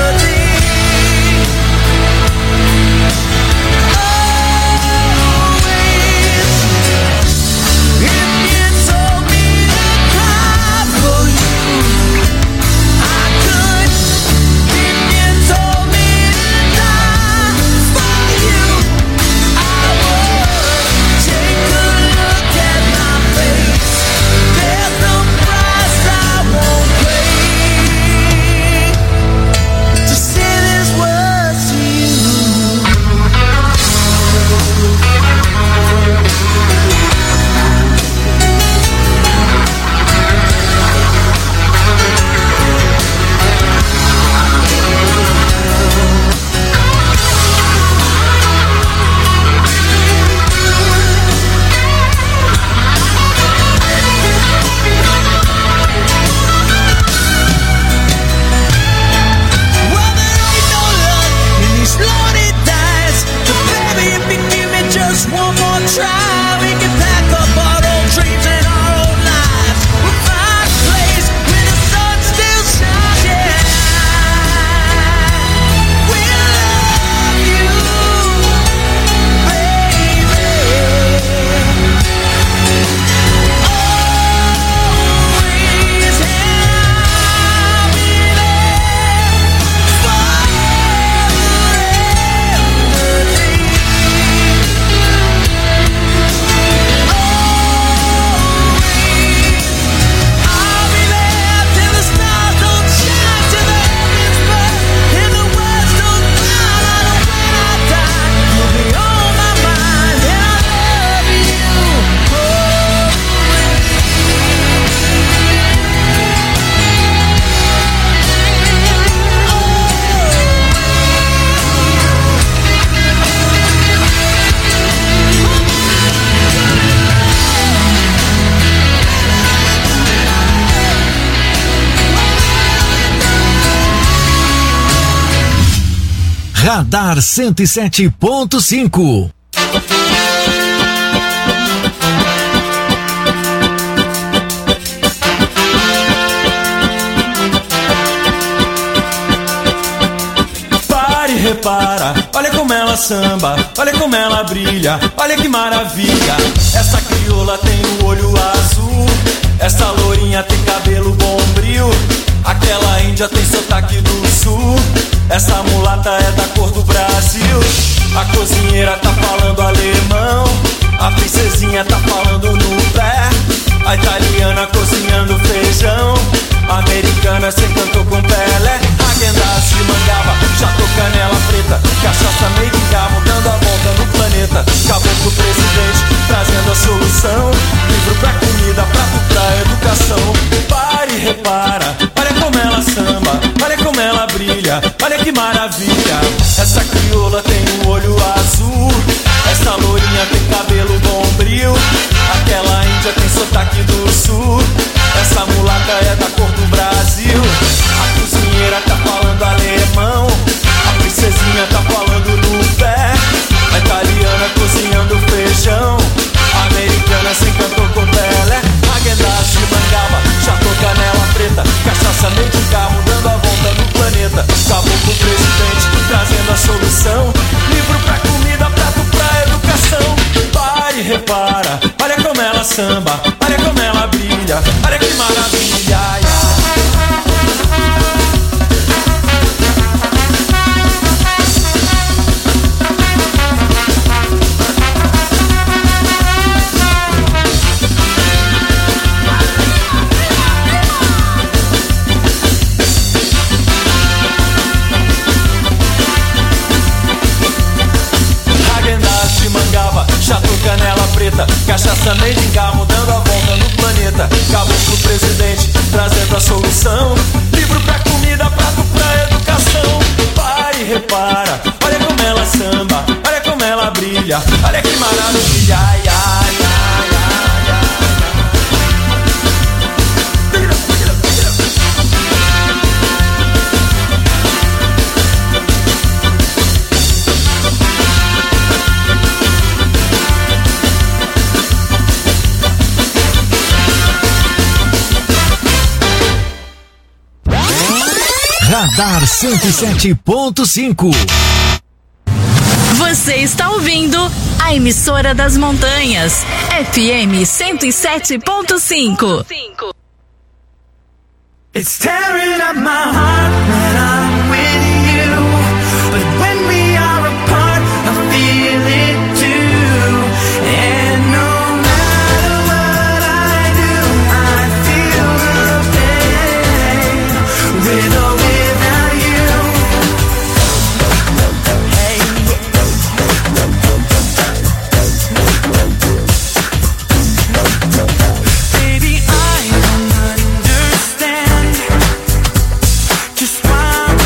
Radar cento e sete ponto cinco. Repara, olha como ela samba, olha como ela brilha, olha que maravilha. Essa crioula tem o olho azul, essa lourinha tem cabelo bombril, aquela índia tem sotaque do sul, essa mulata é da cor do Brasil. A cozinheira tá falando alemão, a princesinha tá falando no pé, a italiana cozinhando feijão, a americana se encantou com Pelé. Agendas de Mangaba, já tô canela preta, cachaça meio gamo, dando a volta no planeta. Caboclo presidente, trazendo a solução, livro pra comida, prato pra educação. Pare e repara, olha como ela samba, olha como ela brilha, olha que maravilha. Essa crioula tem o olho azul, essa lourinha tem cabelo bombril, aquela índia tem sotaque do sul, essa mulata é da cor do Brasil. A cozinheira tá falando alemão, a princesinha tá falando no pé, a italiana cozinhando feijão, a americana se encantou com Pelé. Agendas de Mangaba, já tô canela preta, cachaça meio de carro, dando a volta no planeta. Caboclo presidente, trazendo a solução, livro pra comida, prato pra educação. Pare e repara, olha como ela samba, olha como ela brilha, olha que maravilha. Já tô canela preta, cachaça meio de gamo, dando a volta no planeta. Caboclo presidente, trazendo a solução, livro pra comida, prato pra educação. Pare e repara, olha como ela samba, olha como ela brilha, olha que maravilha. Ai, ai, ai, ai, ai. Radar cento e sete ponto cinco. Você está ouvindo a emissora das montanhas, F M cento e sete ponto cinco. It's tearing up my heart when I'm with you, but when we are apart, I feel it too. And no matter what I do, I feel the pain with or without you. Hey. Baby, I don't understand just why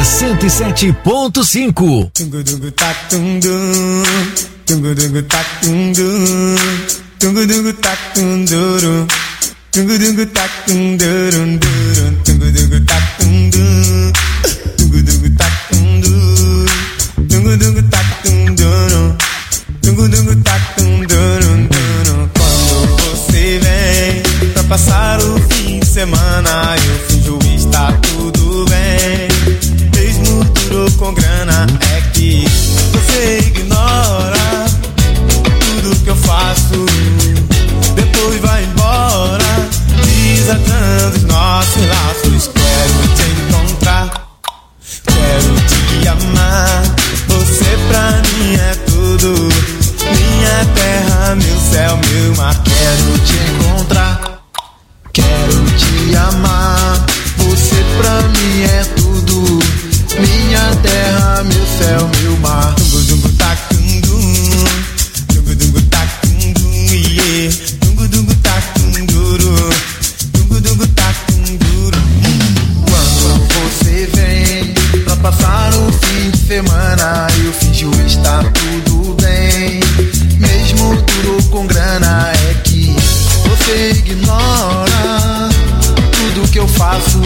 cento e sete ponto cinco. Tungu dungu tak tundum, tungu dungu tak tundum, tungu dungu tak tunduru, tungu dungu tak tundurum durum, tungu dungu tak tundum, tungu dungu tak tundum, tungu dungu tak tundurum, tungu dungu tak tundurum durum. Quando você vem pra passar o fim de semana, eu finjo estar tudo bem. Mesmo duro com grana, é que você ignora tudo que eu faço. Depois vai embora, desatando os nossos laços. Quero te encontrar, quero te amar. Você pra mim é tudo, minha terra, meu céu, meu mar. Quero te encontrar, quero te amar. Você pra mim é tudo, minha terra, meu céu, meu mar. Dungu dungu tak dundum, dungu dungu tak dundum, yeah. Dungu dungu tak dunduru, dungu dungu tak dunduru. Quando você vem pra passar o fim de semana, eu finjo estar tudo bem. Mesmo duro com grana, é que você ignora tudo que eu faço.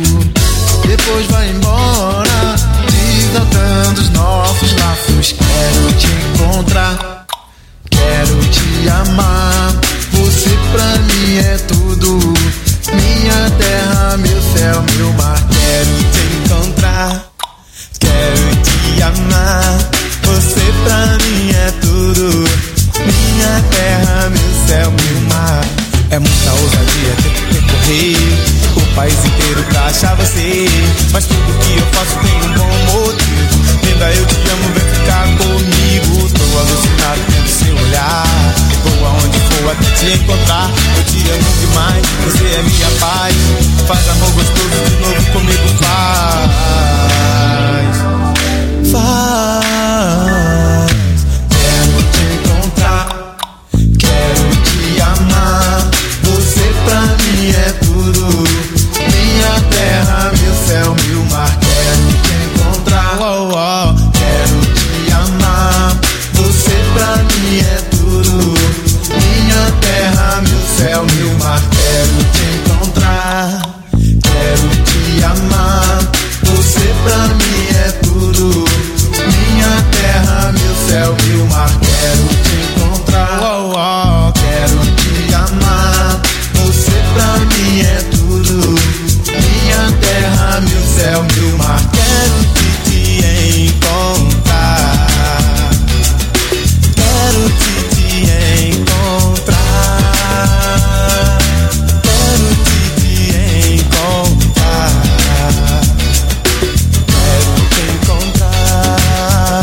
Depois vai embora, desatando os nossos laços. Quero te encontrar, quero te amar. Você pra mim é tudo, minha terra, meu céu, meu mar. Quero te encontrar, quero te amar. Você pra mim é tudo, minha terra, meu céu, meu mar. É muita ousadia ter que percorrer o país inteiro pra achar você. Mas tudo que eu faço tem um bom motivo. Linda, eu te amo, vem ficar comigo. Tô alucinado pelo seu olhar. Vou aonde for até te encontrar. Eu te amo demais, você é minha paz. Faz amor gostoso de novo comigo, faz. Faz. Quero te encontrar, quero te amar. Você pra mim é tudo, minha terra, meu céu, meu mar. Quero te encontrar, oh, oh. Quero te amar. Você pra mim é tudo, minha terra, meu céu, meu mar. Quero te encontrar, quero te amar. Você pra mim é tudo, minha terra, meu céu, meu mar. Quero te encontrar, oh, oh. Quero te amar. Você pra mim é tudo, minha terra, meu céu, meu mar. Quero te, te encontrar, quero te, te encontrar, quero te, te encontrar, quero te encontrar.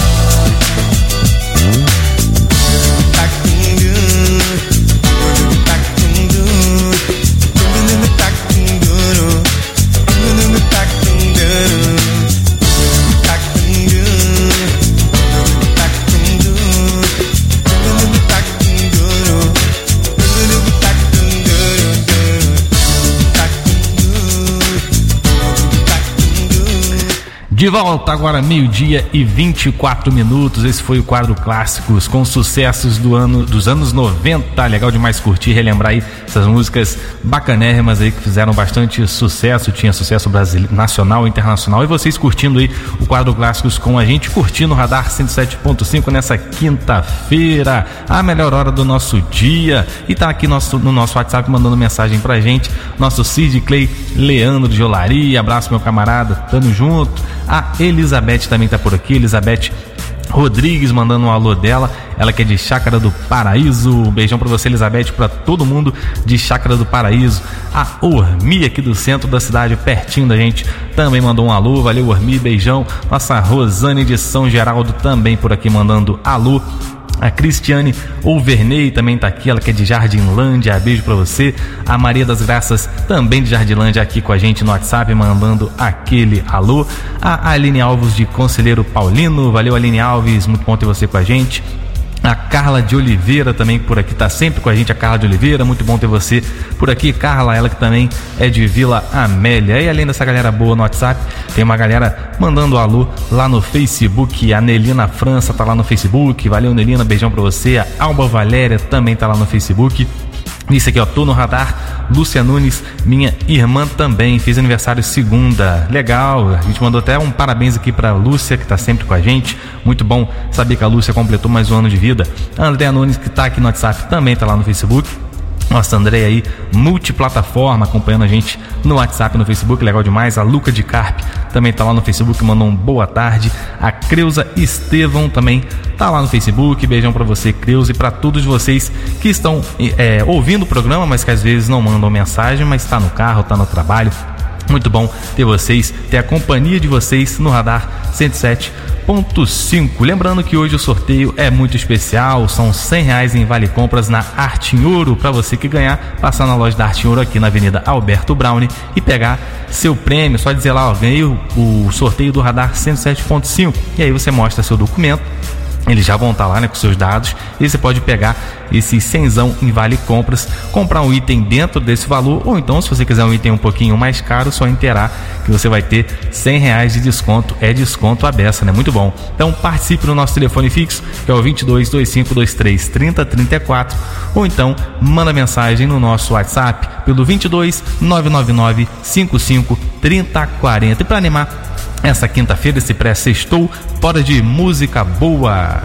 Tá De volta agora, meio-dia e vinte e quatro minutos. Esse foi o quadro Clássicos com sucessos do ano, dos anos noventa. Legal demais curtir, relembrar aí essas músicas bacanérrimas aí que fizeram bastante sucesso. Tinha sucesso brasileiro, nacional e internacional. E vocês curtindo aí o quadro Clássicos com a gente, curtindo o Radar cento e sete ponto cinco nessa quinta-feira, a melhor hora do nosso dia. E tá aqui nosso, no nosso WhatsApp mandando mensagem pra gente, nosso Cid Clay Leandro de Olaria. Abraço, meu camarada, tamo junto. A Elizabeth também tá por aqui, Elizabeth Rodrigues mandando um alô dela, ela que é de Chácara do Paraíso. Um beijão pra você, Elizabeth, pra todo mundo de Chácara do Paraíso. A Ormi aqui do centro da cidade, pertinho da gente, também mandou um alô, valeu Ormi, beijão. Nossa Rosane de São Geraldo também por aqui mandando alô. A Cristiane Overney também tá aqui, ela que é de Jardinlândia, beijo pra você. A Maria das Graças também de Jardinlândia aqui com a gente no WhatsApp, mandando aquele alô. A Aline Alves de Conselheiro Paulino, valeu Aline Alves, muito bom ter você com a gente. A Carla de Oliveira também por aqui, tá sempre com a gente, a Carla de Oliveira, muito bom ter você por aqui, Carla, ela que também é de Vila Amélia. E além dessa galera boa no WhatsApp, tem uma galera mandando alô lá no Facebook, a Nelina França tá lá no Facebook, valeu Nelina, beijão pra você, a Alba Valéria também tá lá no Facebook. Isso aqui, ó, tô no radar. Lúcia Nunes, minha irmã também, fez aniversário segunda. Legal, a gente mandou até um parabéns aqui pra Lúcia, que tá sempre com a gente. Muito bom saber que a Lúcia completou mais um ano de vida. A Andréa Nunes, que tá aqui no WhatsApp, também tá lá no Facebook. Nossa, André aí, multiplataforma, acompanhando a gente no WhatsApp, no Facebook, legal demais. A Luca de Carpe também tá lá no Facebook, mandou um boa tarde. A Creuza Estevão também tá lá no Facebook, beijão pra você, Creuza, e pra todos vocês que estão é, ouvindo o programa, mas que às vezes não mandam mensagem, mas tá no carro, tá no trabalho. Muito bom ter vocês, ter a companhia de vocês no Radar cento e sete ponto cinco. Lembrando que hoje o sorteio é muito especial, são cem reais em Vale Compras na Arte em Ouro, para você que ganhar, passar na loja da Arte em Ouro aqui na Avenida Alberto Browne e pegar seu prêmio, só dizer lá, ó, ganhei o, o sorteio do Radar cento e sete ponto cinco, e aí você mostra seu documento. Eles já vão estar lá, né, com seus dados, e você pode pegar esse cenzão em Vale Compras, comprar um item dentro desse valor, ou então, se você quiser um item um pouquinho mais caro, só inteirar que você vai ter cem reais de desconto. É desconto à beça, né? Muito bom. Então participe no nosso telefone fixo, que é o vinte e dois, vinte e cinco, vinte e três, trinta, trinta e quatro, ou então manda mensagem no nosso WhatsApp pelo vinte e dois, nove nove nove, cinquenta e cinco, trinta, quarenta. E para animar essa quinta-feira, esse pré-sextou, hora de música boa.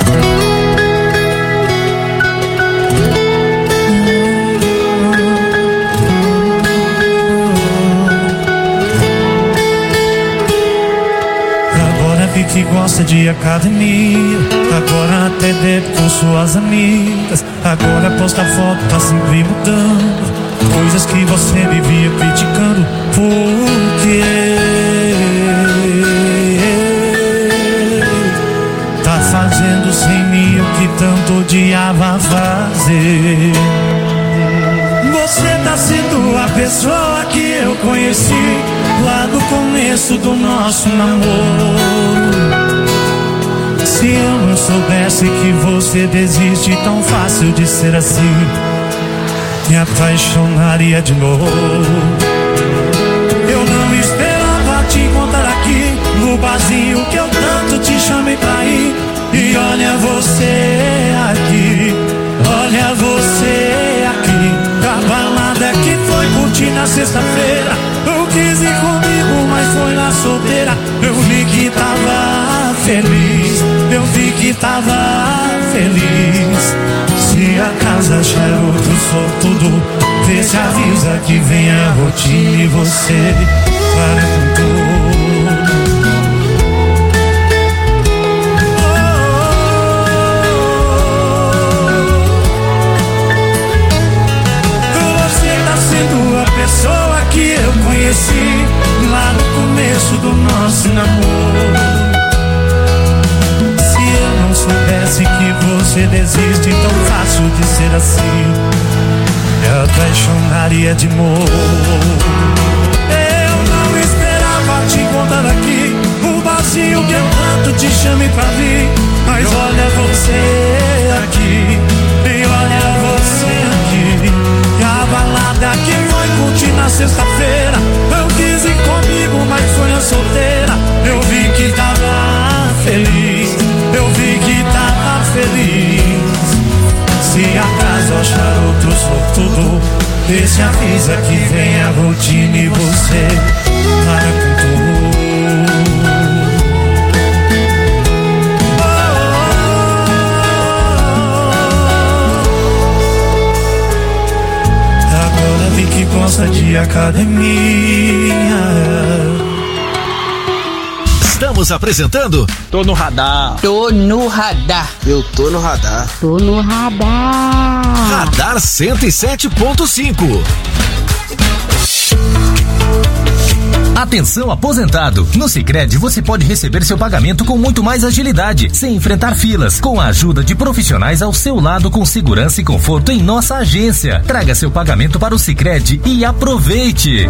Agora vi que gosta de academia, agora até bebe com suas amigas, agora posta foto, tá sempre mudando coisas que você vivia criticando. Por quê? Fazendo sem mim o que tanto odiava fazer. Você tá sendo a pessoa que eu conheci lá no começo do nosso namoro. Se eu não soubesse que você desiste tão fácil de ser assim, me apaixonaria de novo. Eu não esperava te encontrar aqui no barzinho que eu tanto te chamei pra ir. E olha você aqui, olha você aqui, a balada que foi curtir na sexta-feira. Eu quis ir comigo, mas foi na solteira. Eu vi que tava feliz, eu vi que tava feliz. Se acaso achar outro sortudo, vê se avisa que vem a rotina e você para com tudo. Pessoa que eu conheci lá no começo do nosso namoro. Se eu não soubesse que você desiste tão fácil de ser assim, me apaixonaria de novo. Eu não esperava te encontrar aqui no barzinho que eu tanto te chamei pra vir. Mas olha você aqui, e olha você aqui, e a balada que foi curtir na sexta-feira. Eu quis ir comigo, mas foi na solteira. Eu vi que tava feliz, eu vi que tava feliz. Se acaso achar outro sortudo, esse avisa que vem a rotina e você para com tudo. Que gosta de academia. Estamos apresentando Tô no radar. Tô no radar. Eu tô no radar. Tô no radar. Radar cento e sete ponto cinco. Atenção aposentado, no Sicredi você pode receber seu pagamento com muito mais agilidade, sem enfrentar filas, com a ajuda de profissionais ao seu lado com segurança e conforto em nossa agência. Traga seu pagamento para o Sicredi e aproveite.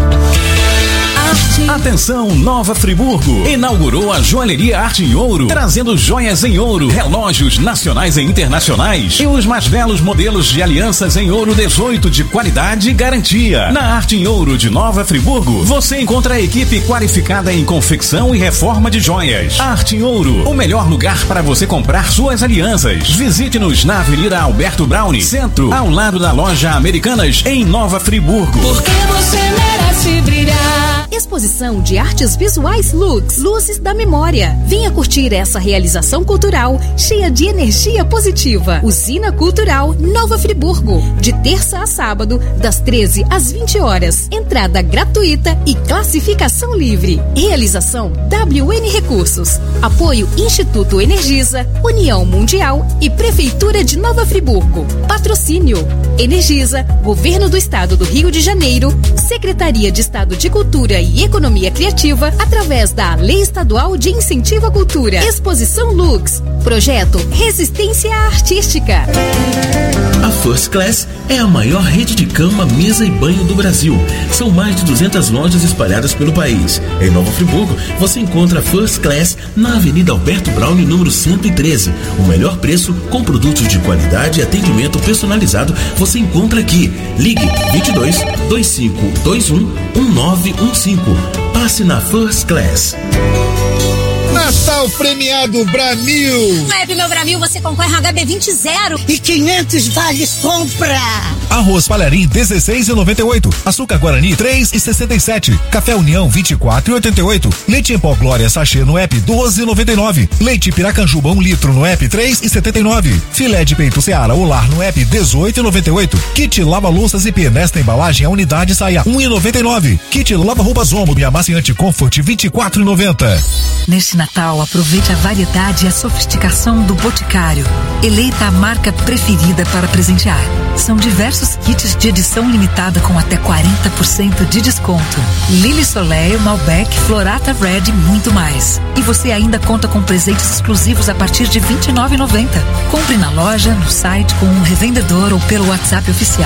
Atenção, Nova Friburgo inaugurou a Joalheria Arte em Ouro, trazendo joias em ouro, relógios nacionais e internacionais e os mais belos modelos de alianças em ouro dezoito de qualidade e garantia. Na Arte em Ouro de Nova Friburgo, você encontra a equipe qualificada em confecção e reforma de joias. Arte em Ouro, o melhor lugar para você comprar suas alianças. Visite-nos na Avenida Alberto Browne, Centro, ao lado da loja Americanas, em Nova Friburgo. Porque você merece brilhar. Exposição de artes visuais Lux, Luzes da Memória. Venha curtir essa realização cultural cheia de energia positiva. Usina Cultural Nova Friburgo, de terça a sábado, das treze às vinte horas. Entrada gratuita e classificação livre. Realização W N Recursos. Apoio Instituto Energisa, União Mundial e Prefeitura de Nova Friburgo. Patrocínio Energisa, Governo do Estado do Rio de Janeiro, Secretaria de Estado de Cultura e Economia Criativa, através da Lei Estadual de Incentivo à Cultura. Exposição Lux, projeto Resistência Artística. A First Class é a maior rede de cama, mesa e banho do Brasil. São mais de duzentas lojas espalhadas pelo país. Em Nova Friburgo, você encontra a First Class na Avenida Alberto Browne, número cento e treze. O melhor preço, com produtos de qualidade e atendimento personalizado, você encontra aqui. Ligue vinte e dois, vinte e cinco, vinte e um, nove um cinco. Passe na First Class. Natal premiado Bramil. No app Meu Bramil você concorre a H B vinte zero e quinhentos vales compra. Arroz Palharim dezesseis e noventa e oito, açúcar Guarani três e sessenta e sete, café União vinte e quatro e oitenta e oito, leite em pó Glória sachê no app doze e noventa e nove, leite Piracanjuba um litro no app três e setenta e nove, filé de peito Seara Olar no app dezoito e noventa e oito, kit lava louças e pia nesta embalagem a unidade sai a um e noventa e nove, kit lava roupas Omo e amaciante Comfort vinte e quatro e noventa. Neste Natal, aproveite a variedade e a sofisticação do Boticário. Eleita a marca preferida para presentear. São diversos kits de edição limitada com até quarenta por cento de desconto. Lily Soleil, Malbec, Florata Red e muito mais. E você ainda conta com presentes exclusivos a partir de vinte e nove reais e noventa centavos. Compre na loja, no site, com um revendedor ou pelo WhatsApp oficial.